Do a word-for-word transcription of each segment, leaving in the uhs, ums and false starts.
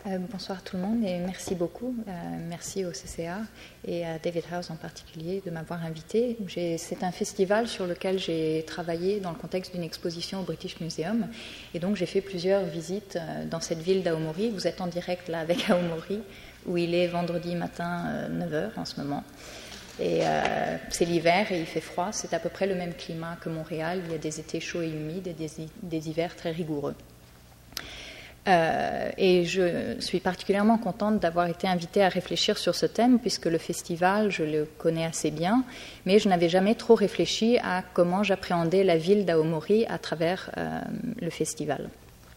Euh, bonsoir tout le monde et merci beaucoup. Euh, merci au C C A et à David House en particulier de m'avoir invité. C'est un festival sur lequel j'ai travaillé dans le contexte d'une exposition au British Museum et donc j'ai fait plusieurs visites euh, dans cette ville d'Aomori. Vous êtes en direct là avec Aomori où il est vendredi matin euh, neuf heures en ce moment. Et euh, c'est l'hiver et il fait froid. C'est à peu près le même climat que Montréal. Il y a des étés chauds et humides et des, des hivers très rigoureux. Euh, et je suis particulièrement contente d'avoir été invitée à réfléchir sur ce thème puisque le festival, je le connais assez bien, mais je n'avais jamais trop réfléchi à comment j'appréhendais la ville d'Aomori à travers euh, le festival.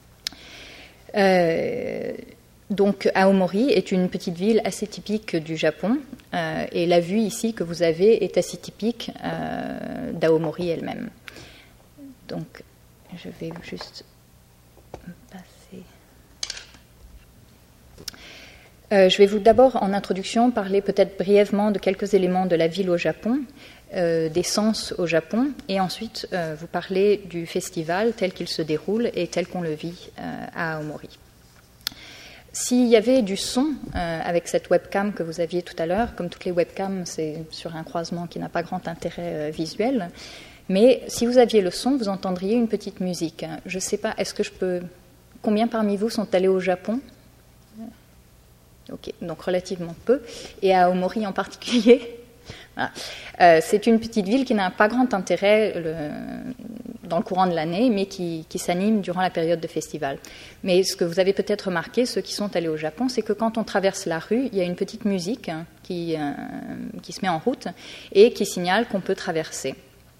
Euh, donc Aomori est une petite ville assez typique du Japon euh, et la vue ici que vous avez est assez typique euh, d'Aomori elle-même. Donc je vais juste passer. Euh, je vais vous d'abord, en introduction, parler peut-être brièvement de quelques éléments de la ville au Japon, euh, des sens au Japon, et ensuite euh, vous parler du festival tel qu'il se déroule et tel qu'on le vit euh, à Aomori. S'il y avait du son euh, avec cette webcam que vous aviez tout à l'heure, comme toutes les webcams, c'est sur un croisement qui n'a pas grand intérêt euh, visuel, mais si vous aviez le son, vous entendriez une petite musique. Je ne sais pas, est-ce que je peux... Combien parmi vous sont allés au Japon ? Ok, donc relativement peu, et à Aomori en particulier. Voilà. Euh, c'est une petite ville qui n'a pas grand intérêt le, dans le courant de l'année, mais qui, qui s'anime durant la période de festival. Mais ce que vous avez peut-être remarqué, ceux qui sont allés au Japon, c'est que quand on traverse la rue, il y a une petite musique hein, qui, euh, qui se met en route et qui signale qu'on peut traverser.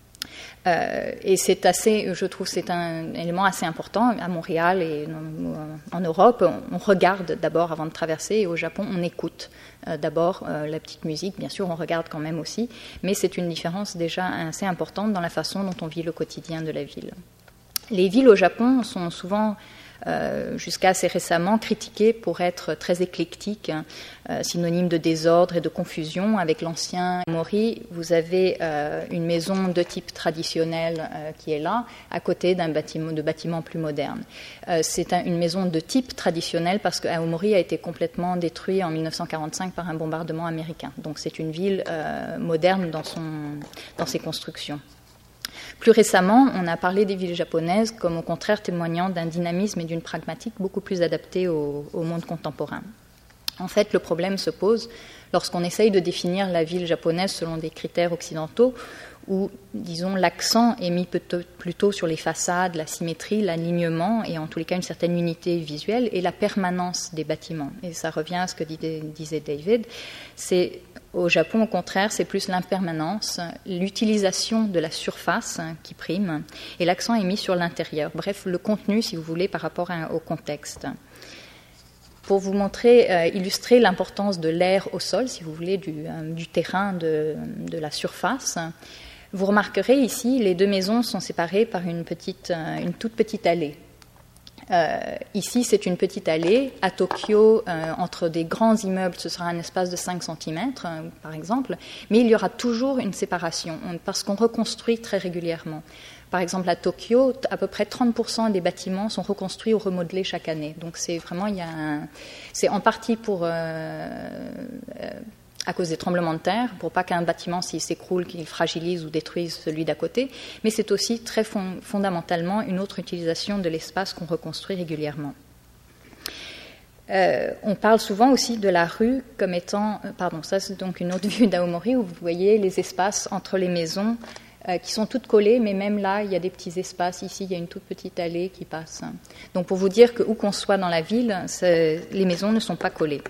Euh, et c'est assez, je trouve, c'est un élément assez important. À Montréal et en, en Europe, on, on regarde d'abord avant de traverser, et au Japon, on écoute euh, d'abord euh, la petite musique. Bien sûr, on regarde quand même aussi, mais c'est une différence déjà assez importante dans la façon dont on vit le quotidien de la ville. Les villes au Japon sont souvent Euh, jusqu'à assez récemment critiqué pour être très éclectique, hein, euh, synonyme de désordre et de confusion. Avec l'ancien Aomori, vous avez euh, une maison de type traditionnel euh, qui est là, à côté d'un bâtiment, de bâtiments plus modernes. Euh, c'est un, une maison de type traditionnel parce que Aomori a été complètement détruit en mille neuf cent quarante-cinq par un bombardement américain. Donc c'est une ville euh, moderne dans, son, dans ses constructions. Plus récemment, on a parlé des villes japonaises comme au contraire témoignant d'un dynamisme et d'une pragmatique beaucoup plus adaptés au, au monde contemporain. En fait, le problème se pose lorsqu'on essaye de définir la ville japonaise selon des critères occidentaux où, disons, l'accent est mis plutôt sur les façades, la symétrie, l'alignement et en tous les cas une certaine unité visuelle et la permanence des bâtiments. Et ça revient à ce que disait David, c'est... Au Japon, au contraire, c'est plus l'impermanence, l'utilisation de la surface qui prime, et l'accent est mis sur l'intérieur. Bref, le contenu, si vous voulez, par rapport à, au contexte. Pour vous montrer, euh, illustrer l'importance de l'air au sol, si vous voulez, du, euh, du terrain, de, de la surface, vous remarquerez ici, les deux maisons sont séparées par une, petite, euh, une toute petite allée. Euh, ici, c'est une petite allée. À Tokyo, euh, entre des grands immeubles, ce sera un espace de cinq centimètres, euh, par exemple, mais il y aura toujours une séparation, on, parce qu'on reconstruit très régulièrement. Par exemple, à Tokyo, à peu près trente pour cent des bâtiments sont reconstruits ou remodelés chaque année. Donc, c'est vraiment, il y a un, c'est en partie pour... Euh, euh, à cause des tremblements de terre, pour pas qu'un bâtiment, s'il s'écroule, qu'il fragilise ou détruise celui d'à côté, mais c'est aussi très fond, fondamentalement une autre utilisation de l'espace qu'on reconstruit régulièrement. Euh, on parle souvent aussi de la rue comme étant... Euh, pardon, ça c'est donc une autre vue d'Aomori où vous voyez les espaces entre les maisons euh, qui sont toutes collées, mais même là, il y a des petits espaces. Ici, il y a une toute petite allée qui passe. Donc pour vous dire que où qu'on soit dans la ville, les maisons ne sont pas collées.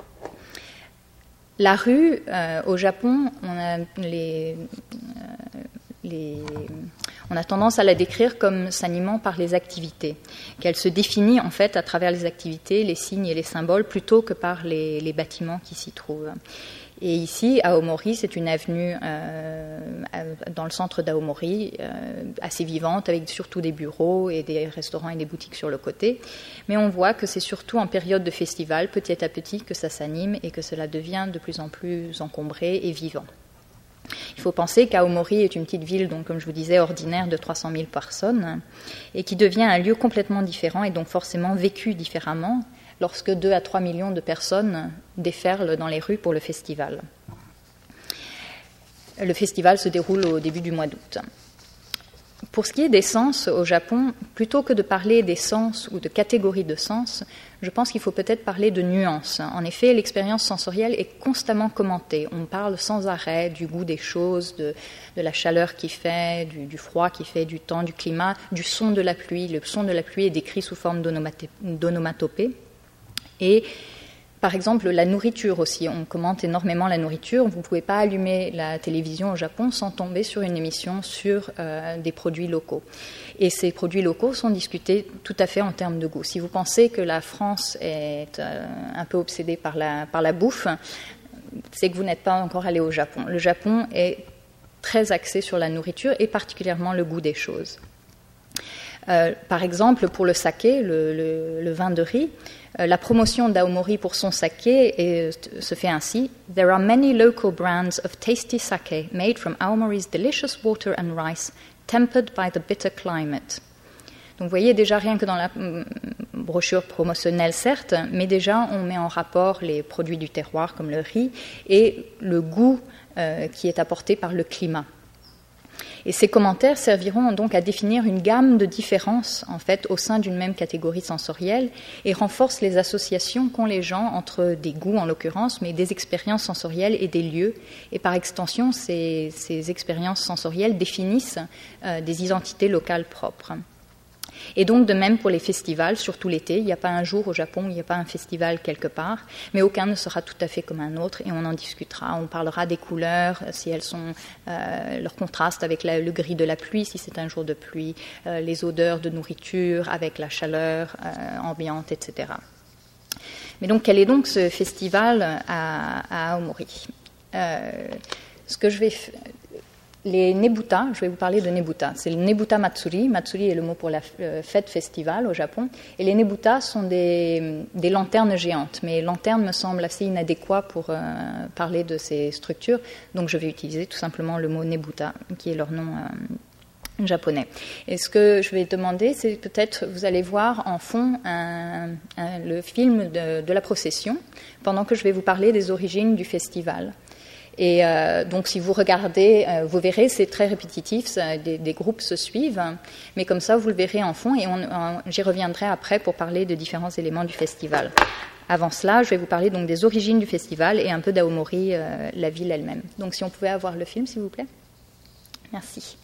La rue, euh, au Japon, on a, les, euh, les, on a tendance à la décrire comme s'animant par les activités, qu'elle se définit en fait à travers les activités, les signes et les symboles, plutôt que par les, les bâtiments qui s'y trouvent. Et ici, à Aomori, c'est une avenue euh, dans le centre d'Aomori, euh, assez vivante, avec surtout des bureaux et des restaurants et des boutiques sur le côté. Mais on voit que c'est surtout en période de festival, petit à petit, que ça s'anime et que cela devient de plus en plus encombré et vivant. Il faut penser qu'Aomori est une petite ville, donc, comme je vous disais, ordinaire de trois cent mille personnes, et qui devient un lieu complètement différent et donc forcément vécu différemment lorsque deux à trois millions de personnes déferlent dans les rues pour le festival. Le festival se déroule au début du mois d'août. Pour ce qui est des sens au Japon, plutôt que de parler des sens ou de catégories de sens, je pense qu'il faut peut-être parler de nuances. En effet, l'expérience sensorielle est constamment commentée. On parle sans arrêt du goût des choses, de, de la chaleur qu'il fait, du, du froid qu'il fait, du temps, du climat, du son de la pluie. Le son de la pluie est décrit sous forme d'onomatopée. Et par exemple, la nourriture aussi, on commente énormément la nourriture. Vous ne pouvez pas allumer la télévision au Japon sans tomber sur une émission sur euh, des produits locaux. Et ces produits locaux sont discutés tout à fait en termes de goût. Si vous pensez que la France est euh, un peu obsédée par la, par la bouffe, c'est que vous n'êtes pas encore allé au Japon. Le Japon est très axé sur la nourriture et particulièrement le goût des choses. Euh, par exemple, pour le saké, le, le, le vin de riz, euh, la promotion d'Aomori pour son saké est, se fait ainsi. There are many local brands of tasty sake made from Aomori's delicious water and rice, tempered by the bitter climate. Donc vous voyez déjà rien que dans la brochure promotionnelle, certes, mais déjà on met en rapport les produits du terroir comme le riz et le goût euh, qui est apporté par le climat. Et ces commentaires serviront donc à définir une gamme de différences en fait, au sein d'une même catégorie sensorielle et renforcent les associations qu'ont les gens entre des goûts en l'occurrence, mais des expériences sensorielles et des lieux. Et par extension, ces, ces expériences sensorielles définissent euh, des identités locales propres. Et donc de même pour les festivals, surtout l'été, il n'y a pas un jour au Japon, il n'y a pas un festival quelque part, mais aucun ne sera tout à fait comme un autre et on en discutera, on parlera des couleurs, si elles sont euh, leur contraste avec la, le gris de la pluie, si c'est un jour de pluie, euh, les odeurs de nourriture avec la chaleur euh, ambiante, et cetera. Mais donc quel est donc ce festival à, à Aomori ? euh, Ce que je vais faire... Les Nebuta, je vais vous parler de Nebuta. C'est le Nebuta Matsuri. Matsuri est le mot pour la fête festival au Japon. Et les Nebuta sont des, des lanternes géantes. Mais lanternes me semble assez inadéquat pour euh, parler de ces structures. Donc je vais utiliser tout simplement le mot Nebuta, qui est leur nom euh, japonais. Et ce que je vais demander, c'est peut-être, vous allez voir en fond un, un, le film de, de la procession, pendant que je vais vous parler des origines du festival. Et euh, donc, si vous regardez, euh, vous verrez, c'est très répétitif, ça, des, des groupes se suivent, mais comme ça, vous le verrez en fond, et on, on, j'y reviendrai après pour parler de différents éléments du festival. Avant cela, je vais vous parler donc des origines du festival et un peu d'Aomori, euh, la ville elle-même. Donc, si on pouvait avoir le film, s'il vous plaît. Merci.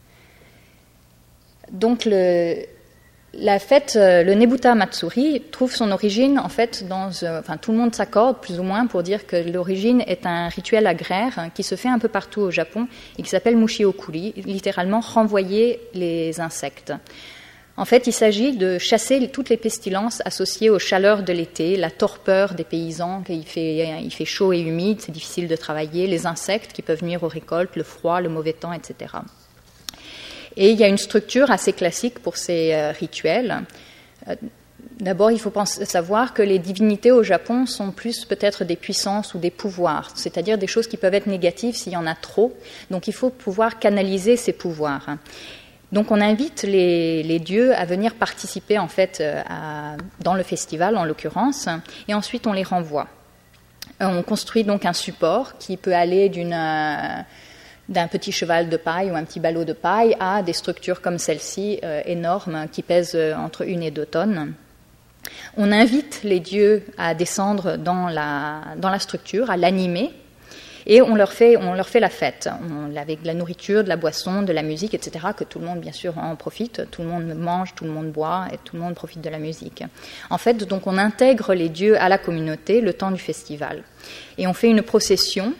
Donc, le... La fête, le Nebuta Matsuri, trouve son origine, en fait, dans, enfin, tout le monde s'accorde plus ou moins pour dire que l'origine est un rituel agraire qui se fait un peu partout au Japon et qui s'appelle Mushi-okuri, littéralement renvoyer les insectes. En fait, il s'agit de chasser toutes les pestilences associées aux chaleurs de l'été, la torpeur des paysans, il fait, il fait chaud et humide, c'est difficile de travailler, les insectes qui peuvent nuire aux récoltes, le froid, le mauvais temps, et cetera. Et il y a une structure assez classique pour ces euh, rituels. Euh, d'abord, il faut penser, savoir que les divinités au Japon sont plus peut-être des puissances ou des pouvoirs, c'est-à-dire des choses qui peuvent être négatives s'il y en a trop. Donc, il faut pouvoir canaliser ces pouvoirs. Donc, on invite les, les dieux à venir participer en fait euh, à, dans le festival, en l'occurrence, et ensuite on les renvoie. Euh, on construit donc un support qui peut aller d'une euh, d'un petit cheval de paille ou un petit ballot de paille à des structures comme celle-ci, euh, énormes, qui pèsent euh, entre une et deux tonnes. On invite les dieux à descendre dans la, dans la structure, à l'animer, et on leur fait, on leur fait la fête, on, avec de la nourriture, de la boisson, de la musique, et cetera, que tout le monde, bien sûr, en profite. Tout le monde mange, tout le monde boit, et tout le monde profite de la musique. En fait, donc, on intègre les dieux à la communauté le temps du festival. Et on fait une procession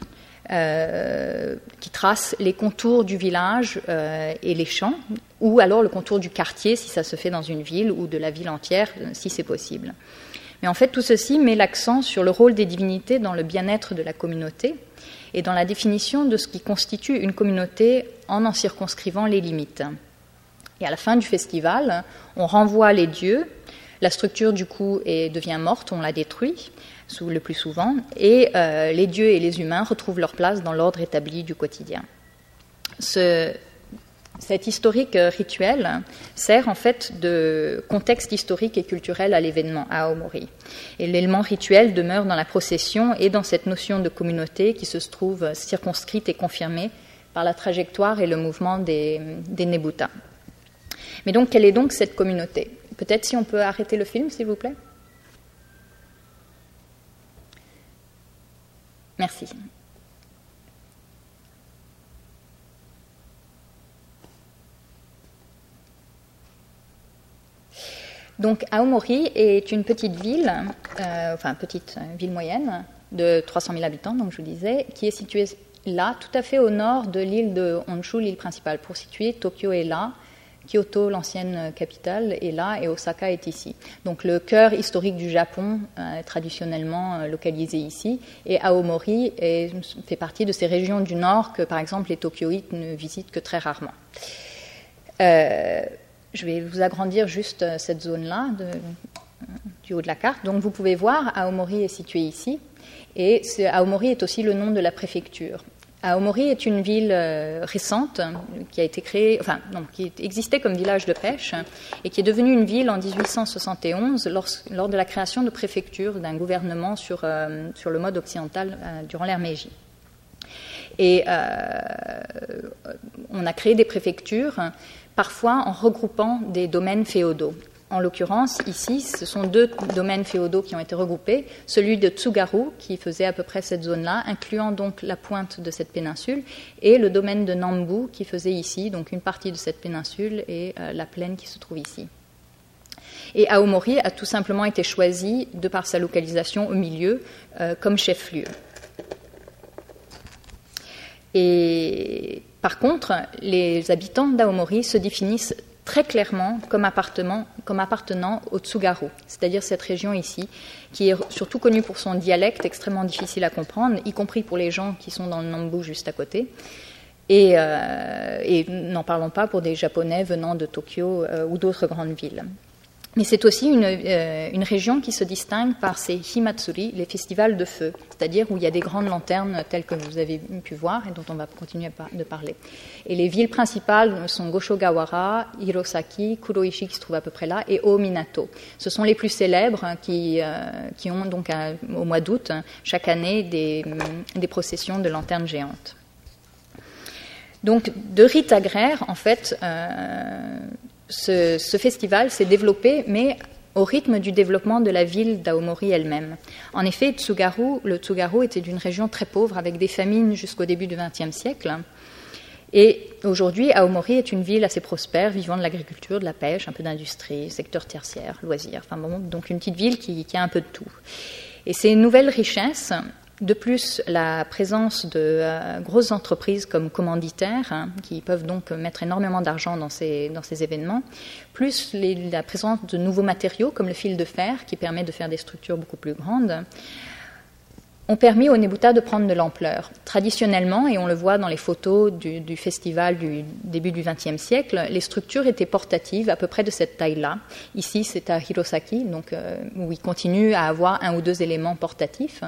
Euh, qui trace les contours du village euh, et les champs, ou alors le contour du quartier si ça se fait dans une ville, ou de la ville entière si c'est possible. Mais en fait, tout ceci met l'accent sur le rôle des divinités dans le bien-être de la communauté et dans la définition de ce qui constitue une communauté en en circonscrivant les limites. Et à la fin du festival, on renvoie les dieux, la structure du coup est, devient morte, on la détruit, le plus souvent, et euh, les dieux et les humains retrouvent leur place dans l'ordre établi du quotidien. Ce, Cet historique rituel sert en fait de contexte historique et culturel à l'événement à Aomori. Et l'élément rituel demeure dans la procession et dans cette notion de communauté qui se trouve circonscrite et confirmée par la trajectoire et le mouvement des, des Nebuta. Mais donc, quelle est donc cette communauté ? Peut-être si on peut arrêter le film, s'il vous plaît ? Merci. Donc, Aomori est une petite ville, euh, enfin petite euh, ville moyenne de trois cent mille habitants, donc je vous disais, qui est située là, tout à fait au nord de l'île de Honshu, l'île principale. Pour situer, Tokyo est là, Kyoto, l'ancienne capitale, est là, et Osaka est ici. Donc, le cœur historique du Japon euh, est traditionnellement euh, localisé ici, et Aomori est, fait partie de ces régions du nord que, par exemple, les Tokyoïtes ne visitent que très rarement. Euh, Je vais vous agrandir juste cette zone-là de, du haut de la carte. Donc vous pouvez voir, Aomori est situé ici. Et Aomori est aussi le nom de la préfecture. Aomori est une ville euh, récente qui a été créée, enfin non, qui existait comme village de pêche et qui est devenue une ville en dix-huit cent soixante et onze lors, lors de la création de préfecture d'un gouvernement sur, euh, sur le mode occidental euh, durant l'ère Meiji. Et euh, on a créé des préfectures, parfois en regroupant des domaines féodaux. En l'occurrence, ici, ce sont deux domaines féodaux qui ont été regroupés, celui de Tsugaru, qui faisait à peu près cette zone-là, incluant donc la pointe de cette péninsule, et le domaine de Nambu, qui faisait ici, donc une partie de cette péninsule et euh, la plaine qui se trouve ici. Et Aomori a tout simplement été choisi, de par sa localisation au milieu, euh, comme chef-lieu. Et par contre, les habitants d'Aomori se définissent très clairement comme, comme appartenant au Tsugaru, c'est-à-dire cette région ici, qui est surtout connue pour son dialecte extrêmement difficile à comprendre, y compris pour les gens qui sont dans le Nambu juste à côté. Et, euh, et n'en parlons pas pour des Japonais venant de Tokyo euh, ou d'autres grandes villes. Mais c'est aussi une, euh, une région qui se distingue par ses himatsuri, les festivals de feu, c'est-à-dire où il y a des grandes lanternes telles que vous avez pu voir et dont on va continuer à par- de parler. Et les villes principales sont Goshogawara, Hirosaki, Kuroishi qui se trouve à peu près là, et Ominato. Ce sont les plus célèbres qui, euh, qui ont donc à, au mois d'août chaque année des, des processions de lanternes géantes. Donc de rite agraire, en fait, euh, Ce, ce festival s'est développé, mais au rythme du développement de la ville d'Aomori elle-même. En effet, Tsugaru, le Tsugaru était une région très pauvre, avec des famines jusqu'au début du vingtième siècle. Et aujourd'hui, Aomori est une ville assez prospère, vivant de l'agriculture, de la pêche, un peu d'industrie, secteur tertiaire, loisirs. Enfin bon, donc une petite ville qui, qui a un peu de tout. Et ces nouvelles richesses, de plus la présence de euh, grosses entreprises comme commanditaires, hein, qui peuvent donc mettre énormément d'argent dans ces, dans ces événements, plus les, la présence de nouveaux matériaux comme le fil de fer, qui permet de faire des structures beaucoup plus grandes, ont permis aux Nebuta de prendre de l'ampleur. Traditionnellement, et on le voit dans les photos du, du festival du début du vingtième siècle, les structures étaient portatives, à peu près de cette taille-là. Ici, c'est à Hirosaki, donc, euh, où ils continuent à avoir un ou deux éléments portatifs.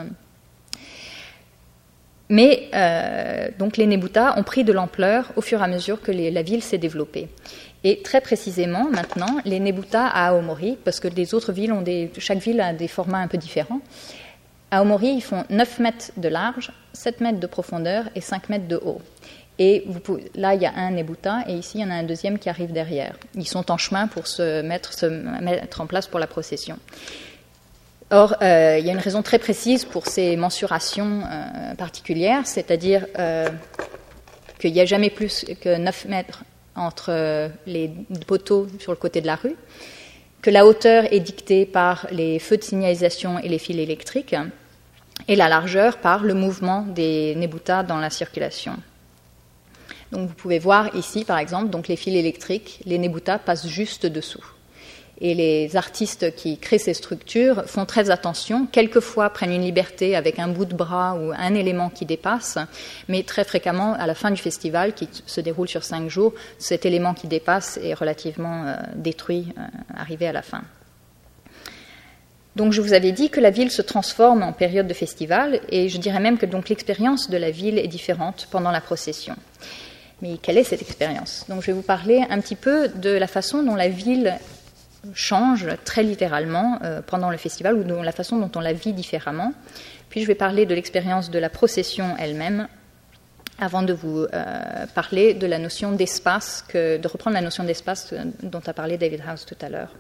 Mais euh, donc les Nebuta ont pris de l'ampleur au fur et à mesure que les, la ville s'est développée. Et très précisément, maintenant, les Nebuta à Aomori, parce que les autres villes ont des, chaque ville a des formats un peu différents. À Aomori, ils font neuf mètres de large, sept mètres de profondeur et cinq mètres de haut. Et vous pouvez, là, il y a un Nebuta et ici, il y en a un deuxième qui arrive derrière. Ils sont en chemin pour se mettre, se mettre en place pour la procession. Or, euh, il y a une raison très précise pour ces mensurations euh, particulières, c'est-à-dire euh, qu'il n'y a jamais plus que neuf mètres entre euh, les poteaux sur le côté de la rue, que la hauteur est dictée par les feux de signalisation et les fils électriques, et la largeur par le mouvement des Nebuta dans la circulation. Donc vous pouvez voir ici, par exemple, donc les fils électriques, les Nebuta passent juste dessous. Et les artistes qui créent ces structures font très attention, quelquefois prennent une liberté avec un bout de bras ou un élément qui dépasse, mais très fréquemment, à la fin du festival, qui se déroule sur cinq jours, cet élément qui dépasse est relativement euh, détruit, euh, arrivé à la fin. Donc je vous avais dit que la ville se transforme en période de festival, et je dirais même que donc l'expérience de la ville est différente pendant la procession. Mais quelle est cette expérience? Donc je vais vous parler un petit peu de la façon dont la ville change très littéralement euh, pendant le festival, ou de la façon dont on la vit différemment. Puis je vais parler de l'expérience de la procession elle-même, avant de vous euh, parler de la notion d'espace, que, de reprendre la notion d'espace dont a parlé David House tout à l'heure.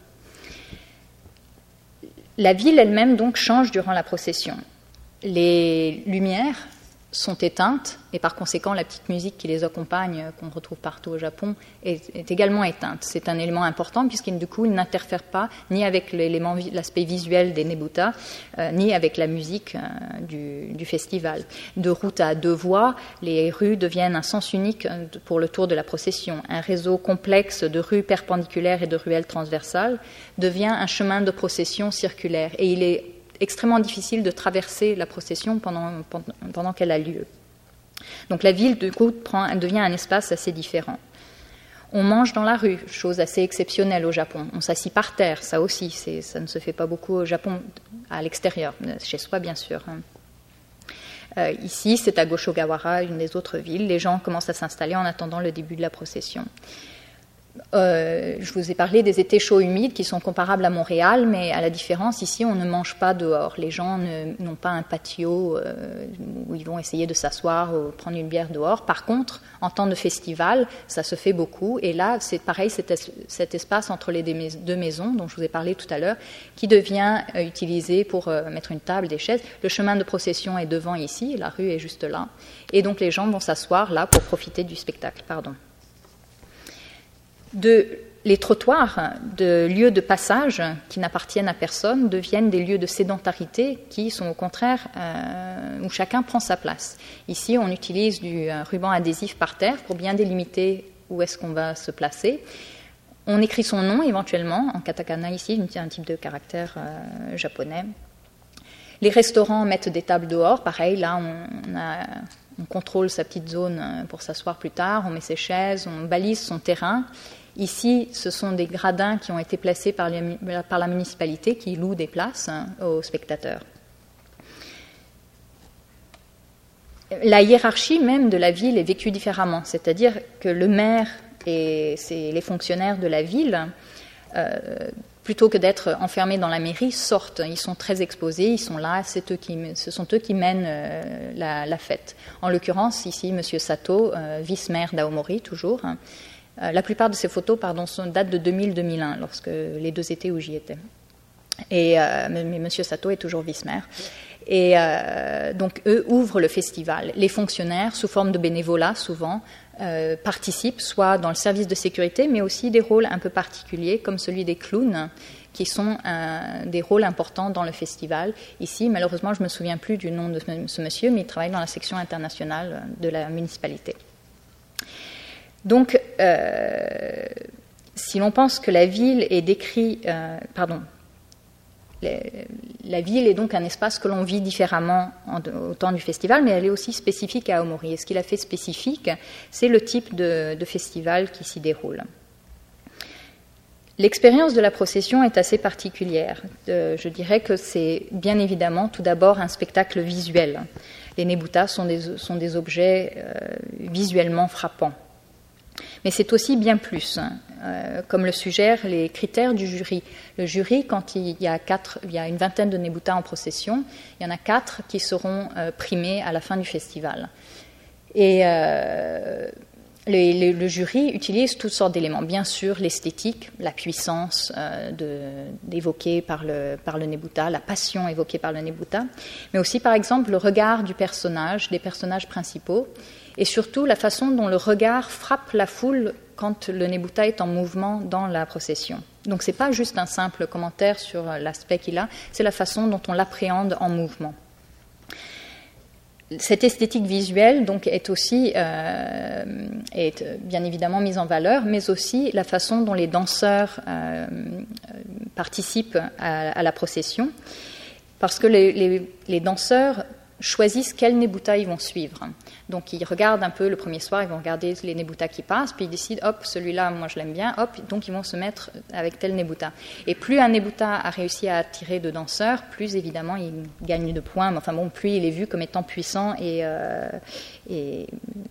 La ville elle-même donc change durant la procession. Les lumières sont éteintes et par conséquent la petite musique qui les accompagne, qu'on retrouve partout au Japon, est, est également éteinte. C'est un élément important puisqu'il du coup il n'interfère pas ni avec l'élément, l'aspect visuel des nebuta, euh, ni avec la musique euh, du, du festival. De route à deux voies, les rues deviennent un sens unique pour le tour de la procession. Un réseau complexe de rues perpendiculaires et de ruelles transversales devient un chemin de procession circulaire et il est extrêmement difficile de traverser la procession pendant, pendant, pendant qu'elle a lieu. Donc la ville, du coup, prend, devient un espace assez différent. On mange dans la rue, chose assez exceptionnelle au Japon. On s'assit par terre, ça aussi, c'est, ça ne se fait pas beaucoup au Japon, à l'extérieur, chez soi bien sûr. Euh, ici, c'est à Goshogawara, une des autres villes. Les gens commencent à s'installer en attendant le début de la procession. Euh, je vous ai parlé des étés chauds humides qui sont comparables à Montréal, mais à la différence, ici, on ne mange pas dehors. Les gens ne, n'ont pas un patio euh, où ils vont essayer de s'asseoir ou prendre une bière dehors. Par contre, en temps de festival, ça se fait beaucoup. Et là, c'est pareil, c'est cet espace entre les deux maisons dont je vous ai parlé tout à l'heure, qui devient euh, utilisé pour euh, mettre une table, des chaises. Le chemin de procession est devant ici, la rue est juste là. Et donc, les gens vont s'asseoir là pour profiter du spectacle. Pardon. De, les trottoirs de lieux de passage qui n'appartiennent à personne deviennent des lieux de sédentarité qui sont au contraire euh, où chacun prend sa place. Ici, on utilise du euh, ruban adhésif par terre pour bien délimiter où est-ce qu'on va se placer. On écrit son nom éventuellement en katakana ici, un type de caractère euh, japonais. Les restaurants mettent des tables dehors, pareil, là on, on a... On contrôle sa petite zone pour s'asseoir plus tard, on met ses chaises, on balise son terrain. Ici, ce sont des gradins qui ont été placés par, les, par la municipalité qui loue des places aux spectateurs. La hiérarchie même de la ville est vécue différemment, c'est-à-dire que le maire et les fonctionnaires de la ville, euh, plutôt que d'être enfermés dans la mairie, sortent. Ils sont très exposés, ils sont là, c'est eux qui, ce sont eux qui mènent euh, la, la fête. En l'occurrence, ici, M. Sato, euh, vice-maire d'Aomori, toujours. Euh, la plupart de ces photos pardon, sont, datent de deux mille à deux mille un, lorsque les deux étés où j'y étais. Et, euh, mais M. Sato est toujours vice-maire. Et euh, donc, eux ouvrent le festival. Les fonctionnaires, sous forme de bénévolat, souvent, euh, participent soit dans le service de sécurité, mais aussi des rôles un peu particuliers, comme celui des clowns, qui sont euh, des rôles importants dans le festival. Ici, malheureusement, je ne me souviens plus du nom de ce monsieur, mais il travaille dans la section internationale de la municipalité. Donc, euh, si l'on pense que la ville est décrite... Euh, pardon... La ville est donc un espace que l'on vit différemment au temps du festival, mais elle est aussi spécifique à Aomori. Et ce qui la fait spécifique, c'est le type de, de festival qui s'y déroule. L'expérience de la procession est assez particulière. Euh, je dirais que c'est bien évidemment tout d'abord un spectacle visuel. Les nebutas sont des, sont des objets euh, visuellement frappants. Mais c'est aussi bien plus, euh, comme le suggèrent les critères du jury. Le jury, quand il y a, quatre, il y a une vingtaine de nebutas en procession, il y en a quatre qui seront euh, primés à la fin du festival. Et euh, les, les, le jury utilise toutes sortes d'éléments. Bien sûr, l'esthétique, la puissance euh, de, d'évoquée par le, par le nebuta, la passion évoquée par le nebuta, mais aussi, par exemple, le regard du personnage, des personnages principaux, et surtout la façon dont le regard frappe la foule quand le nebuta est en mouvement dans la procession. Donc ce n'est pas juste un simple commentaire sur l'aspect qu'il a, c'est la façon dont on l'appréhende en mouvement. Cette esthétique visuelle donc, est aussi euh, est bien évidemment mise en valeur, mais aussi la façon dont les danseurs euh, participent à, à la procession, parce que les, les, les danseurs choisissent quel nebuta ils vont suivre. Donc ils regardent un peu le premier soir, ils vont regarder les nebutas qui passent, puis ils décident, hop, celui-là, moi je l'aime bien, hop, donc ils vont se mettre avec tel nebuta. Et plus un nebuta a réussi à attirer de danseurs, plus évidemment il gagne de points, mais enfin bon, plus il est vu comme étant puissant et, euh, et,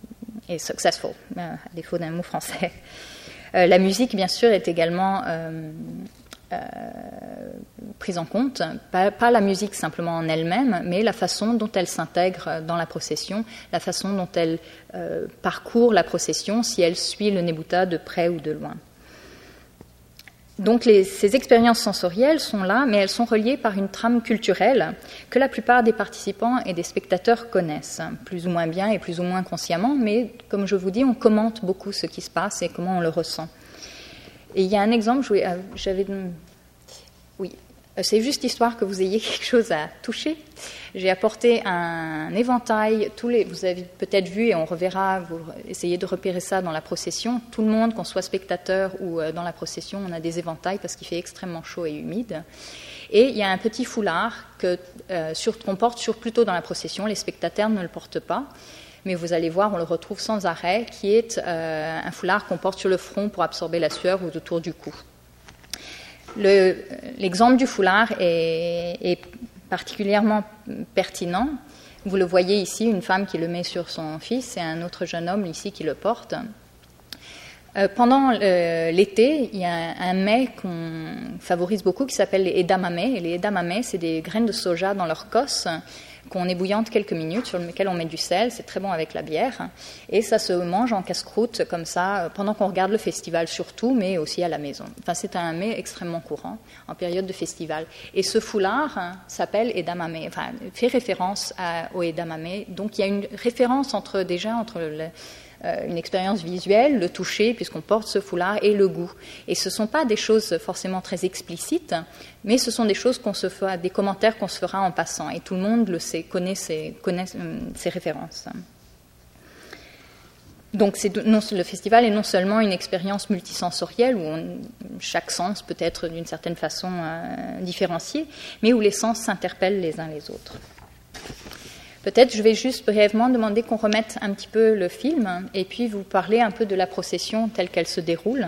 et successful, à défaut d'un mot français. Euh, la musique, bien sûr, est également euh, euh, prise en compte, pas, pas la musique simplement en elle-même, mais la façon dont elle s'intègre dans la procession, la façon dont elle euh, parcourt la procession, si elle suit le Nebuta de près ou de loin. Donc les, ces expériences sensorielles sont là, mais elles sont reliées par une trame culturelle que la plupart des participants et des spectateurs connaissent, plus ou moins bien et plus ou moins consciemment, mais comme je vous dis, on commente beaucoup ce qui se passe et comment on le ressent. Et il y a un exemple, j'avais... Oui, c'est juste histoire que vous ayez quelque chose à toucher. J'ai apporté un éventail, tous les, vous avez peut-être vu, et on reverra, vous essayez de repérer ça dans la procession. Tout le monde, qu'on soit spectateur ou dans la procession, on a des éventails parce qu'il fait extrêmement chaud et humide. Et il y a un petit foulard que, euh, sur, qu'on porte sur, plutôt dans la procession, les spectateurs ne le portent pas. Mais vous allez voir, on le retrouve sans arrêt, qui est euh, un foulard qu'on porte sur le front pour absorber la sueur ou autour du cou. Le, l'exemple du foulard est, est particulièrement pertinent. Vous le voyez ici, une femme qui le met sur son fils et un autre jeune homme ici qui le porte. Euh, pendant euh, l'été, il y a un, un mets qu'on favorise beaucoup qui s'appelle les edamame. Et les edamame, c'est des graines de soja dans leur cosse qu'on ébouillante quelques minutes, sur lequel on met du sel, c'est très bon avec la bière, et ça se mange en casse-croûte comme ça, pendant qu'on regarde le festival surtout, mais aussi à la maison. Enfin, c'est un mets extrêmement courant en période de festival. Et ce foulard hein, s'appelle edamame, enfin, fait référence à, au edamame, donc il y a une référence entre, déjà entre le, euh, une expérience visuelle, le toucher, puisqu'on porte ce foulard, et le goût. Et ce ne sont pas des choses forcément très explicites, mais ce sont des choses qu'on se fera, des commentaires qu'on se fera en passant, et tout le monde le sait, connaît ces, connaît ces références. Donc c'est, non, le festival est non seulement une expérience multisensorielle, où on, chaque sens peut être d'une certaine façon euh, différencié, mais où les sens s'interpellent les uns les autres. Peut-être je vais juste brièvement demander qu'on remette un petit peu le film, et puis vous parler un peu de la procession telle qu'elle se déroule.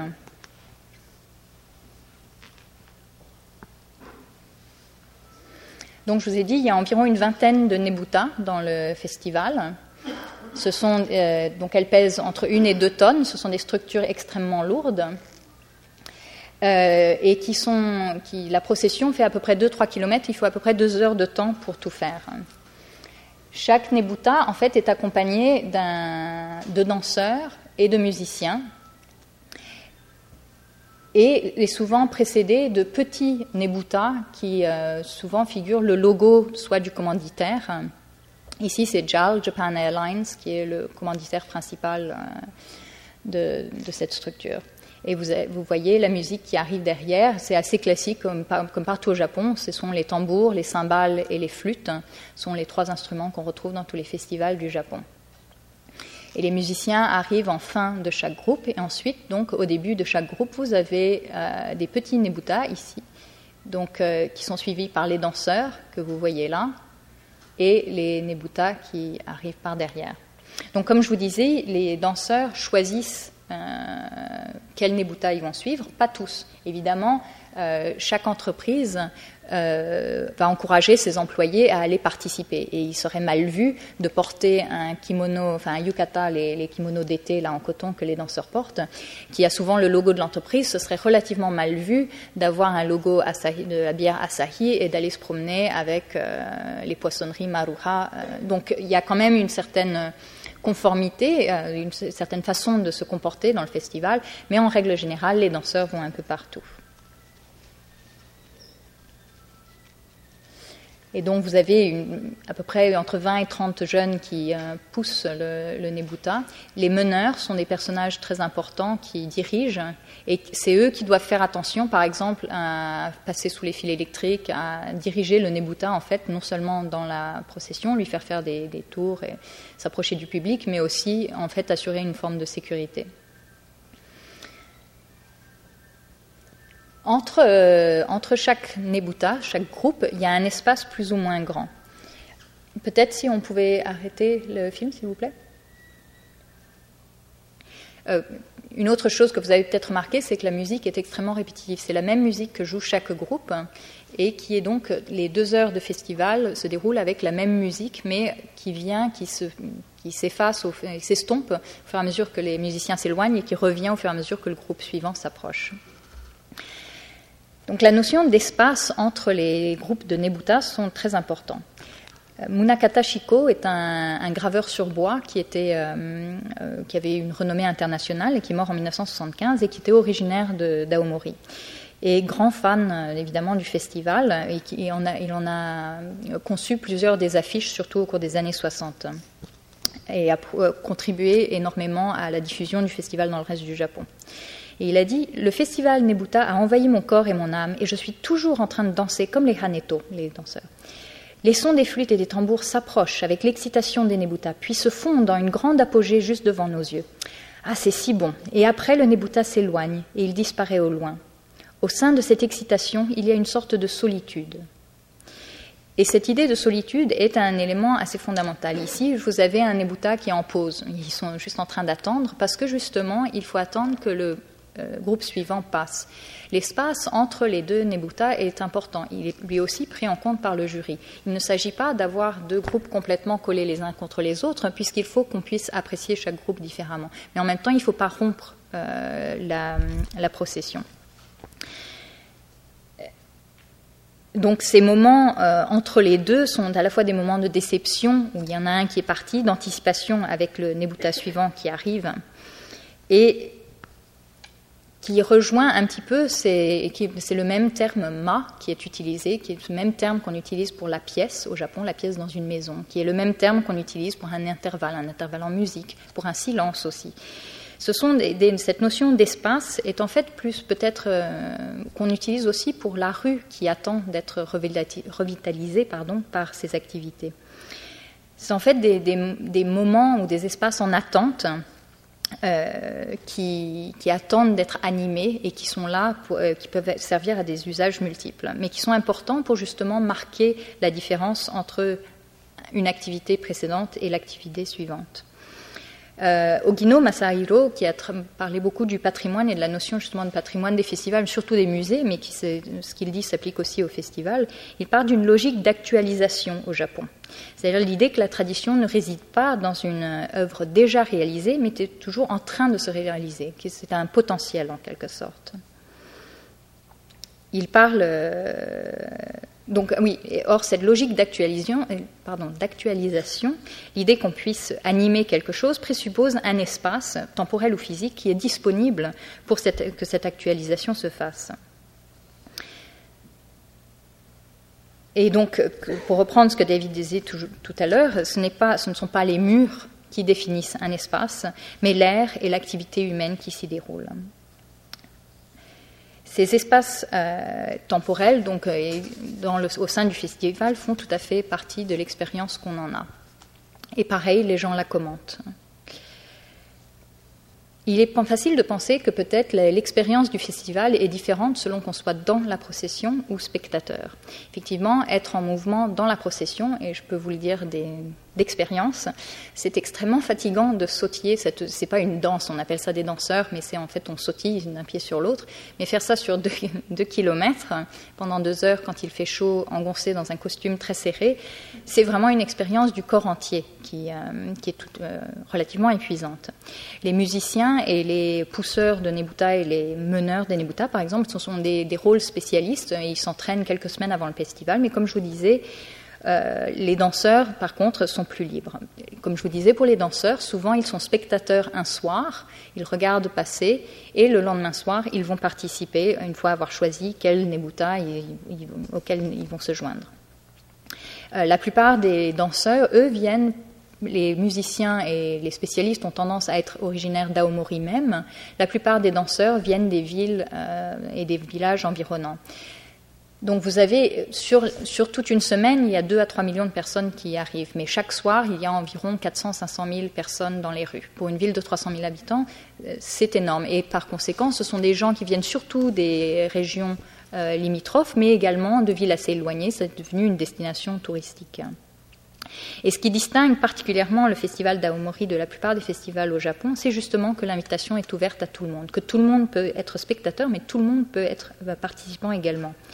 Donc, je vous ai dit, il y a environ une vingtaine de Nebuta dans le festival. Ce sont, euh, donc, elles pèsent entre une et deux tonnes. Ce sont des structures extrêmement lourdes. Euh, et qui sont, qui, la procession fait à peu près deux à trois kilomètres. Il faut à peu près deux heures de temps pour tout faire. Chaque Nebuta, en fait, est accompagné d'un, de danseurs et de musiciens. Et est souvent précédé de petits Nebuta qui euh, souvent figurent le logo soit du commanditaire. Ici, c'est J A L, Japan Airlines, qui est le commanditaire principal euh, de, de cette structure. Et vous, avez, vous voyez la musique qui arrive derrière. C'est assez classique, comme, comme partout au Japon. Ce sont les tambours, les cymbales et les flûtes. Ce sont les trois instruments qu'on retrouve dans tous les festivals du Japon. Et les musiciens arrivent en fin de chaque groupe. Et ensuite, donc, au début de chaque groupe, vous avez euh, des petits Nebuta ici, donc, euh, qui sont suivis par les danseurs que vous voyez là, et les Nebuta qui arrivent par derrière. Donc, comme je vous disais, les danseurs choisissent euh, quels Nebuta ils vont suivre. Pas tous. Évidemment, euh, chaque entreprise Euh, va encourager ses employés à aller participer. Et il serait mal vu de porter un kimono, enfin un yukata, les, les kimonos d'été là en coton que les danseurs portent, qui a souvent le logo de l'entreprise. Ce serait relativement mal vu d'avoir un logo Asahi, de la bière Asahi et d'aller se promener avec euh, les poissonneries Maruha. Donc il y a quand même une certaine conformité, euh, une certaine façon de se comporter dans le festival, mais en règle générale, les danseurs vont un peu partout. Et donc, vous avez une, à peu près entre vingt et trente jeunes qui euh, poussent le, le Nebuta. Les meneurs sont des personnages très importants qui dirigent, et c'est eux qui doivent faire attention, par exemple, à passer sous les fils électriques, à diriger le Nebuta, en fait, non seulement dans la procession, lui faire faire des, des tours et s'approcher du public, mais aussi, en fait, assurer une forme de sécurité. Entre, euh, entre chaque Nebuta, chaque groupe, il y a un espace plus ou moins grand. Peut-être si on pouvait arrêter le film, s'il vous plaît. Euh, une autre chose que vous avez peut-être remarqué, c'est que la musique est extrêmement répétitive. C'est la même musique que joue chaque groupe, et qui est donc, les deux heures de festival se déroulent avec la même musique, mais qui vient, qui se, qui s'efface, au, qui s'estompe au fur et à mesure que les musiciens s'éloignent et qui revient au fur et à mesure que le groupe suivant s'approche. Donc la notion d'espace entre les groupes de Nebuta sont très importants. Munakata Shiko est un, un graveur sur bois qui, était, euh, euh, qui avait une renommée internationale et qui est mort en dix-neuf cent soixante-quinze et qui était originaire de, d'Aomori. Et grand fan euh, évidemment du festival, et, qui, et on a, il en a conçu plusieurs des affiches, surtout au cours des années soixante, et a euh, contribué énormément à la diffusion du festival dans le reste du Japon. Et il a dit « Le festival Nebuta a envahi mon corps et mon âme, et je suis toujours en train de danser comme les haneto, les danseurs. Les sons des flûtes et des tambours s'approchent avec l'excitation des Nebuta, puis se fondent dans une grande apogée juste devant nos yeux. Ah, c'est si bon. Et après, le Nebuta s'éloigne, et il disparaît au loin. Au sein de cette excitation, il y a une sorte de solitude. » Et cette idée de solitude est un élément assez fondamental. Ici, vous avez un Nebuta qui est en pause. Ils sont juste en train d'attendre, parce que justement, il faut attendre que le Euh, groupe suivant passe. L'espace entre les deux Nebuta est important. Il est lui aussi pris en compte par le jury. Il ne s'agit pas d'avoir deux groupes complètement collés les uns contre les autres, puisqu'il faut qu'on puisse apprécier chaque groupe différemment. Mais en même temps, il ne faut pas rompre euh, la, la procession. Donc ces moments euh, entre les deux sont à la fois des moments de déception, où il y en a un qui est parti, d'anticipation avec le Nebuta suivant qui arrive, et qui rejoint un petit peu, c'est, c'est le même terme ma qui est utilisé, qui est le même terme qu'on utilise pour la pièce au Japon, la pièce dans une maison, qui est le même terme qu'on utilise pour un intervalle, un intervalle en musique, pour un silence aussi. Ce sont des, des, cette notion d'espace est en fait plus peut-être euh, qu'on utilise aussi pour la rue qui attend d'être revitalisée pardon, par ces activités. C'est en fait des, des, des moments ou des espaces en attente Euh, qui, qui attendent d'être animés et qui sont là, pour, euh, qui peuvent servir à des usages multiples, mais qui sont importants pour justement marquer la différence entre une activité précédente et l'activité suivante. Euh, Ogino Masahiro, qui a tra- parlé beaucoup du patrimoine et de la notion justement de patrimoine des festivals, surtout des musées, mais qui ce qu'il dit s'applique aussi aux festivals, il parle d'une logique d'actualisation au Japon. C'est-à-dire l'idée que la tradition ne réside pas dans une œuvre déjà réalisée, mais est toujours en train de se réaliser, que c'est un potentiel en quelque sorte. Il parle... Euh, donc oui, or cette logique d'actualisation, pardon, d'actualisation, l'idée qu'on puisse animer quelque chose présuppose un espace temporel ou physique qui est disponible pour cette, que cette actualisation se fasse. Et donc, pour reprendre ce que David disait tout, tout à l'heure, ce n'est pas, ce ne sont pas les murs qui définissent un espace, mais l'air et l'activité humaine qui s'y déroulent. Ces espaces euh, temporels, donc, euh, dans le, au sein du festival, font tout à fait partie de l'expérience qu'on en a. Et pareil, les gens la commentent. Il est facile de penser que peut-être l'expérience du festival est différente selon qu'on soit dans la procession ou spectateur. Effectivement, être en mouvement dans la procession, et je peux vous le dire des, d'expérience, c'est extrêmement fatigant de sautiller. Ce n'est pas une danse, on appelle ça des danseurs, mais c'est en fait on sautille d'un pied sur l'autre. Mais faire ça sur deux, deux kilomètres, pendant deux heures quand il fait chaud, engoncé dans un costume très serré, c'est vraiment une expérience du corps entier qui, euh, qui est tout, euh, relativement épuisante. Les musiciens et les pousseurs de Nebuta et les meneurs des Nebuta, par exemple, ce sont des, des rôles spécialistes. Ils s'entraînent quelques semaines avant le festival, mais comme je vous disais, euh, les danseurs, par contre, sont plus libres. Comme je vous disais, pour les danseurs, souvent, ils sont spectateurs un soir, ils regardent passer, et le lendemain soir, ils vont participer, une fois avoir choisi quel Nebuta ils, ils, auquel ils vont se joindre. Euh, la plupart des danseurs, eux, viennent... Les musiciens et les spécialistes ont tendance à être originaires d'Aomori même. La plupart des danseurs viennent des villes euh, et des villages environnants. Donc vous avez, sur, sur toute une semaine, il y a deux à trois millions de personnes qui y arrivent. Mais chaque soir, il y a environ quatre cents à cinq cent mille personnes dans les rues. Pour une ville de trois cent mille habitants, c'est énorme. Et par conséquent, ce sont des gens qui viennent surtout des régions euh, limitrophes, mais également de villes assez éloignées. C'est devenu une destination touristique. Et ce qui distingue particulièrement le festival d'Aomori de la plupart des festivals au Japon, c'est justement que l'invitation est ouverte à tout le monde, que tout le monde peut être spectateur, mais tout le monde peut être participant également.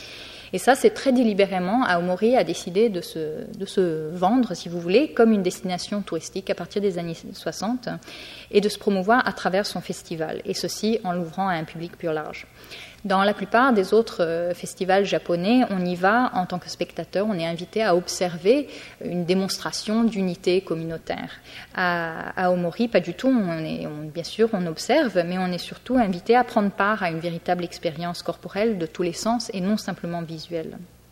Et ça, c'est très délibérément, Aomori a décidé de se, de se vendre, si vous voulez, comme une destination touristique à partir des années soixante et de se promouvoir à travers son festival, et ceci en l'ouvrant à un public plus large. Dans la plupart des autres euh, festivals japonais, on y va en tant que spectateur, on est invité à observer une démonstration d'unité communautaire. À, à Aomori, pas du tout, on est, on, bien sûr on observe, mais on est surtout invité à prendre part à une véritable expérience corporelle de tous les sens et non simplement visuelle.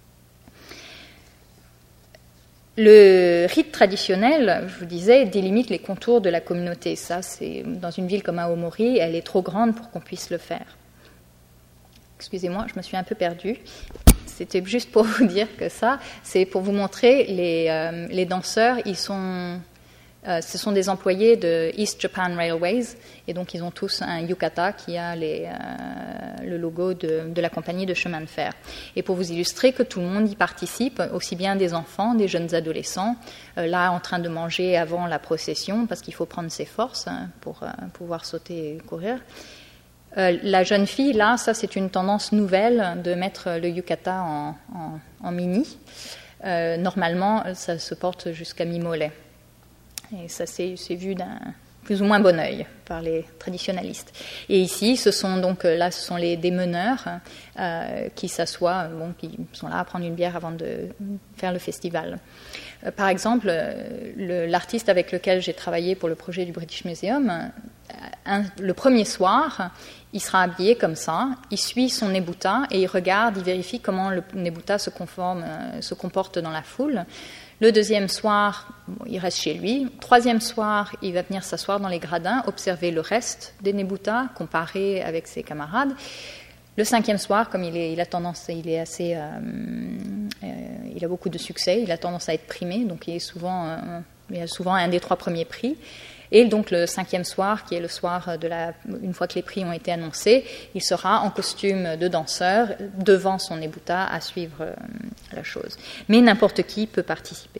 Le rite traditionnel, je vous disais, délimite les contours de la communauté. Ça, c'est dans une ville comme Aomori, elle est trop grande pour qu'on puisse le faire. Excusez-moi, je me suis un peu perdue. C'était juste pour vous dire que ça, c'est pour vous montrer les, euh, les danseurs. Ils sont, euh, ce sont des employés de East Japan Railways, et donc ils ont tous un yukata qui a les, euh, le logo de, de la compagnie de chemin de fer. Et pour vous illustrer que tout le monde y participe, aussi bien des enfants, des jeunes adolescents, euh, là en train de manger avant la procession, parce qu'il faut prendre ses forces hein, pour euh, pouvoir sauter et courir. Euh, la jeune fille, là, ça c'est une tendance nouvelle de mettre le yukata en, en, en mini. Euh, normalement, ça se porte jusqu'à mi-mollet. Et ça c'est, c'est vu d'un plus ou moins bon œil par les traditionnalistes. Et ici, ce sont donc là, ce sont les des meneurs euh, qui s'assoient, bon, qui sont là à prendre une bière avant de faire le festival. Euh, par exemple, le, l'artiste avec lequel j'ai travaillé pour le projet du British Museum, un, le premier soir, il sera habillé comme ça, il suit son nebuta et il regarde, il vérifie comment le nebuta se, conforme, euh, se comporte dans la foule. Le deuxième soir, bon, il reste chez lui. Troisième soir, il va venir s'asseoir dans les gradins, observer le reste des nebutas, comparer avec ses camarades. Le cinquième soir, comme il, est, il a tendance, il est assez, euh, euh, il a beaucoup de succès, il a tendance à être primé, donc il est souvent, euh, il a souvent un des trois premiers prix. Et donc le cinquième soir, qui est le soir de la, une fois que les prix ont été annoncés, il sera en costume de danseur devant son nebuta à suivre euh, la chose. Mais n'importe qui peut participer.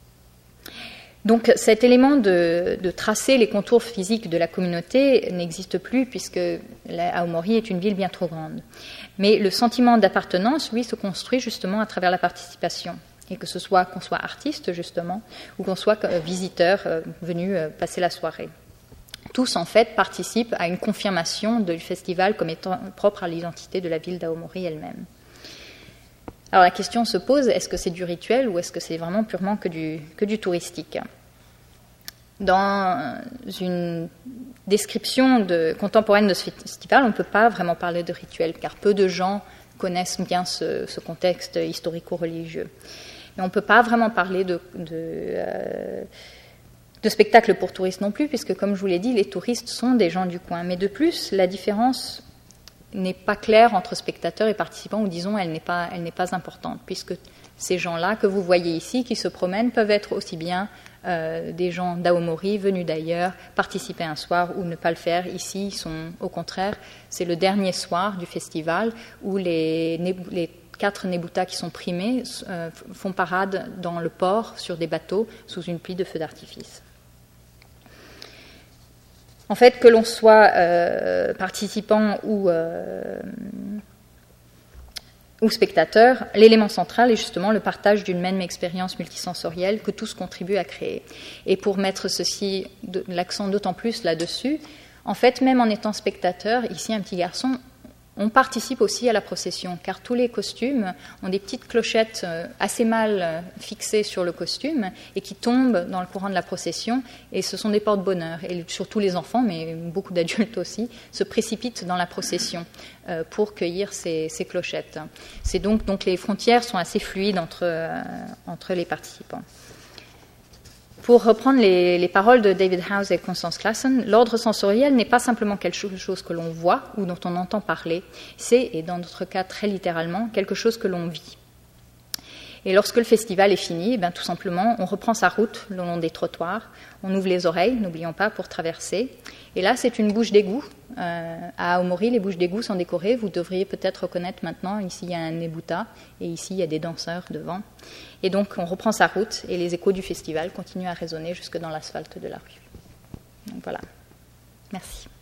Donc cet élément de, de tracer les contours physiques de la communauté n'existe plus puisque Aomori est une ville bien trop grande. Mais le sentiment d'appartenance, lui, se construit justement à travers la participation. Et que ce soit qu'on soit artiste, justement, ou qu'on soit visiteur euh, venu euh, passer la soirée. Tous, en fait, participent à une confirmation du festival comme étant propre à l'identité de la ville d'Aomori elle-même. Alors la question se pose, est-ce que c'est du rituel ou est-ce que c'est vraiment purement que du, que du touristique ? Dans une description de, contemporaine de ce festival, on ne peut pas vraiment parler de rituel, car peu de gens connaissent bien ce, ce contexte historico-religieux. Et on ne peut pas vraiment parler de, de, euh, de spectacle pour touristes non plus, puisque, comme je vous l'ai dit, les touristes sont des gens du coin. Mais de plus, la différence n'est pas claire entre spectateurs et participants, ou disons, elle n'est pas, elle n'est pas importante, puisque ces gens-là que vous voyez ici, qui se promènent, peuvent être aussi bien euh, des gens d'Aomori, venus d'ailleurs, participer un soir ou ne pas le faire. Ici, ils sont, au contraire, c'est le dernier soir du festival où les, les quatre nebutas qui sont primés euh, font parade dans le port sur des bateaux sous une pluie de feux d'artifice. En fait, que l'on soit euh, participant ou, euh, ou spectateur, l'élément central est justement le partage d'une même expérience multisensorielle que tous contribuent à créer. Et pour mettre ceci, de, l'accent d'autant plus là-dessus, en fait, même en étant spectateur, ici un petit garçon, on participe aussi à la procession, car tous les costumes ont des petites clochettes assez mal fixées sur le costume et qui tombent dans le courant de la procession, et ce sont des porte-bonheur. Et surtout les enfants, mais beaucoup d'adultes aussi, se précipitent dans la procession pour cueillir ces, ces clochettes. C'est donc, donc les frontières sont assez fluides entre, euh, entre les participants. Pour reprendre les, les paroles de David Howes et Constance Classen, l'ordre sensoriel n'est pas simplement quelque chose que l'on voit ou dont on entend parler, c'est, et dans notre cas très littéralement, quelque chose que l'on vit. Et lorsque le festival est fini, eh bien, tout simplement, on reprend sa route le long des trottoirs, on ouvre les oreilles, n'oublions pas, pour traverser. Et là, c'est une bouche d'égout. Euh, à Aomori, les bouches d'égout sont décorées. Vous devriez peut-être reconnaître maintenant, ici, il y a un nebuta, et ici, il y a des danseurs devant. Et donc, on reprend sa route, et les échos du festival continuent à résonner jusque dans l'asphalte de la rue. Donc voilà. Merci.